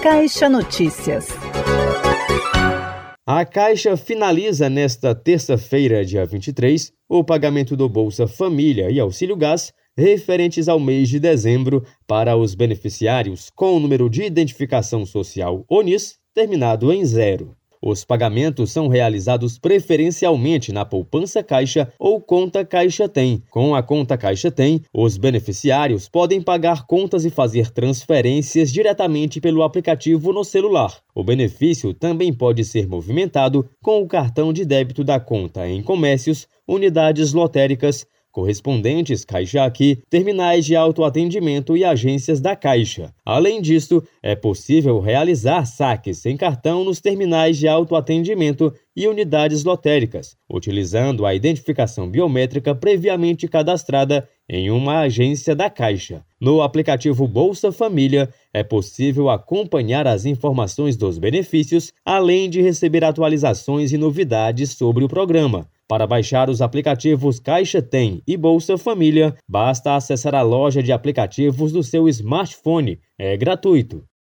Caixa Notícias. A Caixa finaliza nesta terça-feira, dia 23, o pagamento do Bolsa Família e Auxílio Gás referentes ao mês de dezembro para os beneficiários com o número de identificação social ONIS terminado em 0. Os pagamentos são realizados preferencialmente na poupança Caixa ou conta Caixa Tem. Com a conta Caixa Tem, os beneficiários podem pagar contas e fazer transferências diretamente pelo aplicativo no celular. O benefício também pode ser movimentado com o cartão de débito da conta em comércios, unidades lotéricas, correspondentes Caixa Aqui, terminais de autoatendimento e agências da Caixa. Além disso, é possível realizar saques sem cartão nos terminais de autoatendimento e unidades lotéricas, utilizando a identificação biométrica previamente cadastrada em uma agência da Caixa. No aplicativo Bolsa Família, é possível acompanhar as informações dos benefícios, além de receber atualizações e novidades sobre o programa. Para baixar os aplicativos Caixa Tem e Bolsa Família, basta acessar a loja de aplicativos do seu smartphone. É gratuito.